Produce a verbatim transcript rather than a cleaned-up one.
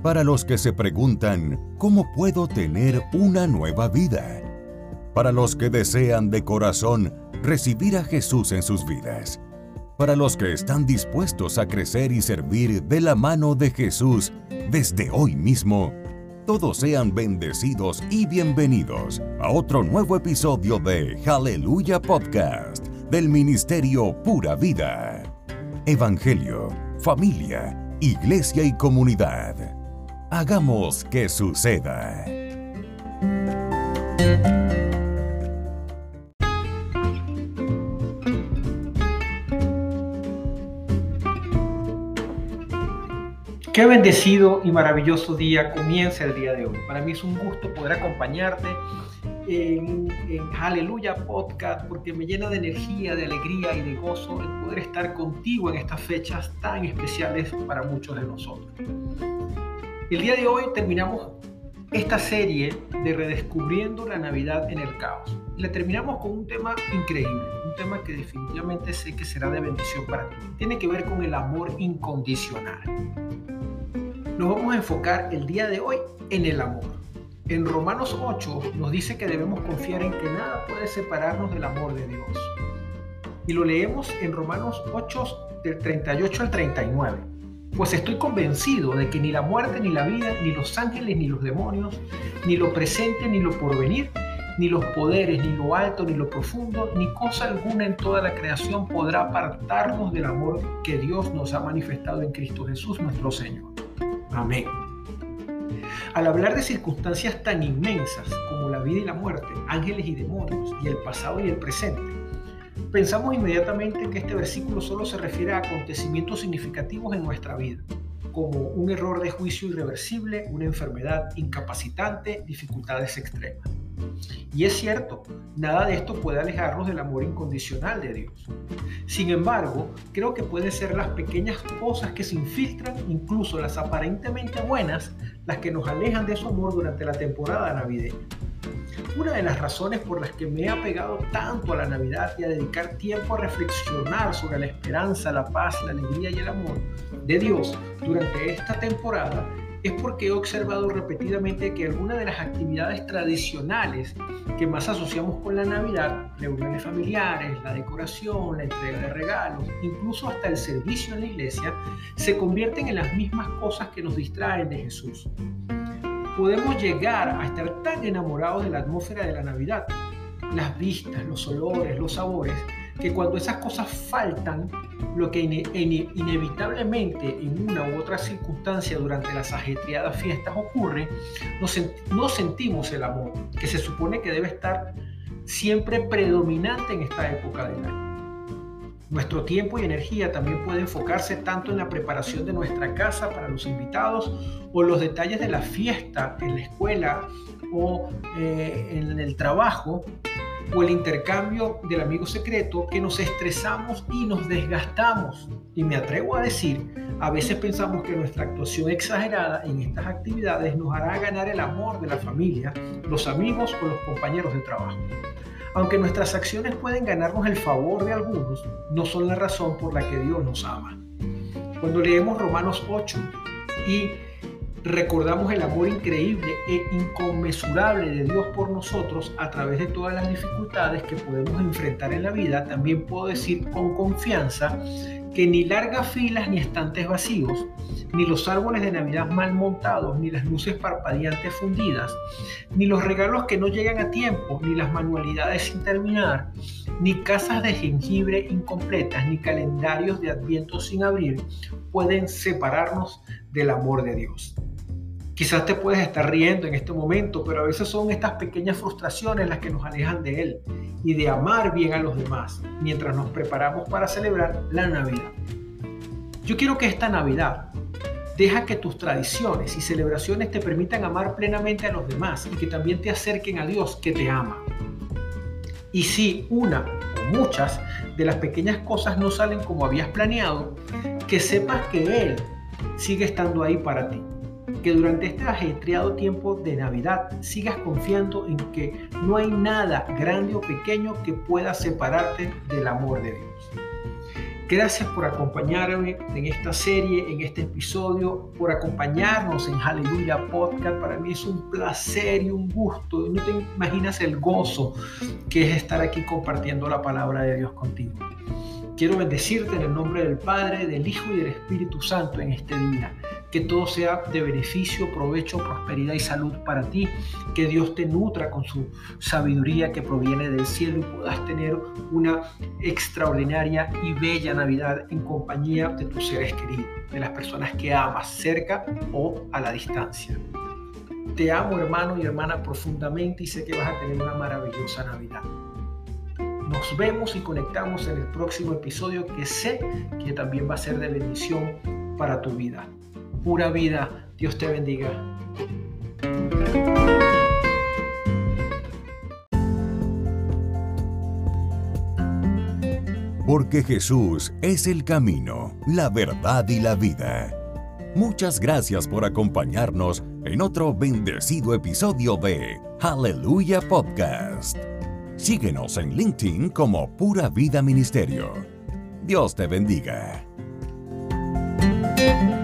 para los que se preguntan, ¿cómo puedo tener una nueva vida? Para los que desean de corazón recibir a Jesús en sus vidas. Para los que están dispuestos a crecer y servir de la mano de Jesús desde hoy mismo. Todos sean bendecidos y bienvenidos a otro nuevo episodio de Aleluya Podcast del Ministerio Pura Vida. Evangelio, familia, iglesia y comunidad. Hagamos que suceda. Qué bendecido y maravilloso día comienza el día de hoy. Para mí es un gusto poder acompañarte en, en Aleluya Podcast porque me llena de energía, de alegría y de gozo el poder estar contigo en estas fechas tan especiales para muchos de nosotros. El día de hoy terminamos esta serie de Redescubriendo la Navidad en el Caos. Y la terminamos con un tema increíble, un tema que definitivamente sé que será de bendición para ti. Tiene que ver con el amor incondicional. Nos vamos a enfocar el día de hoy en el amor. En Romanos ocho nos dice que debemos confiar en que nada puede separarnos del amor de Dios. Y lo leemos en Romanos ocho, del treinta y ocho al treinta y nueve. Pues estoy convencido de que ni la muerte, ni la vida, ni los ángeles, ni los demonios, ni lo presente, ni lo porvenir, ni los poderes, ni lo alto, ni lo profundo, ni cosa alguna en toda la creación podrá apartarnos del amor que Dios nos ha manifestado en Cristo Jesús nuestro Señor. Amén. Al hablar de circunstancias tan inmensas como la vida y la muerte, ángeles y demonios, y el pasado y el presente, pensamos inmediatamente que este versículo solo se refiere a acontecimientos significativos en nuestra vida, como un error de juicio irreversible, una enfermedad incapacitante, dificultades extremas. Y es cierto, nada de esto puede alejarnos del amor incondicional de Dios. Sin embargo, creo que pueden ser las pequeñas cosas que se infiltran, incluso las aparentemente buenas, las que nos alejan de su amor durante la temporada navideña. Una de las razones por las que me he apegado tanto a la Navidad y a dedicar tiempo a reflexionar sobre la esperanza, la paz, la alegría y el amor de Dios durante esta temporada es porque he observado repetidamente que algunas de las actividades tradicionales que más asociamos con la Navidad, reuniones familiares, la decoración, la entrega de regalos, incluso hasta el servicio en la iglesia, se convierten en las mismas cosas que nos distraen de Jesús. Podemos llegar a estar tan enamorados de la atmósfera de la Navidad, las vistas, los olores, los sabores, que cuando esas cosas faltan, lo que ine- ine- inevitablemente en una u otra circunstancia durante las ajetreadas fiestas ocurre, nos, sent- no sentimos el amor, que se supone que debe estar siempre predominante en esta época del año. Nuestro tiempo y energía también puede enfocarse tanto en la preparación de nuestra casa para los invitados o los detalles de la fiesta en la escuela o eh, en el trabajo, o el intercambio del amigo secreto, que nos estresamos y nos desgastamos. Y me atrevo a decir, a veces pensamos que nuestra actuación exagerada en estas actividades nos hará ganar el amor de la familia, los amigos o los compañeros de trabajo. Aunque nuestras acciones pueden ganarnos el favor de algunos, no son la razón por la que Dios nos ama. Cuando leemos Romanos ocho y recordamos el amor increíble e inconmensurable de Dios por nosotros a través de todas las dificultades que podemos enfrentar en la vida, también puedo decir con confianza que ni largas filas ni estantes vacíos, ni los árboles de Navidad mal montados, ni las luces parpadeantes fundidas, ni los regalos que no llegan a tiempo, ni las manualidades sin terminar, ni casas de jengibre incompletas, ni calendarios de Adviento sin abrir, pueden separarnos del amor de Dios. Quizás te puedes estar riendo en este momento, pero a veces son estas pequeñas frustraciones las que nos alejan de Él y de amar bien a los demás mientras nos preparamos para celebrar la Navidad. Yo quiero que esta Navidad deja que tus tradiciones y celebraciones te permitan amar plenamente a los demás y que también te acerquen a Dios que te ama. Y si una o muchas de las pequeñas cosas no salen como habías planeado, que sepas que Él sigue estando ahí para ti. Que durante este ajetreado tiempo de Navidad sigas confiando en que no hay nada grande o pequeño que pueda separarte del amor de Dios. Gracias por acompañarme en esta serie, en este episodio, por acompañarnos en Aleluya Podcast. Para mí es un placer y un gusto. No te imaginas el gozo que es estar aquí compartiendo la palabra de Dios contigo. Quiero bendecirte en el nombre del Padre, del Hijo y del Espíritu Santo en este día. Que todo sea de beneficio, provecho, prosperidad y salud para ti. Que Dios te nutra con su sabiduría que proviene del cielo y puedas tener una extraordinaria y bella Navidad en compañía de tus seres queridos, de las personas que amas, cerca o a la distancia. Te amo, hermano y hermana, profundamente y sé que vas a tener una maravillosa Navidad. Nos vemos y conectamos en el próximo episodio que sé que también va a ser de bendición para tu vida. Pura vida. Dios te bendiga. Porque Jesús es el camino, la verdad y la vida. Muchas gracias por acompañarnos en otro bendecido episodio de Aleluya Podcast. Síguenos en LinkedIn como Pura Vida Ministerio. Dios te bendiga.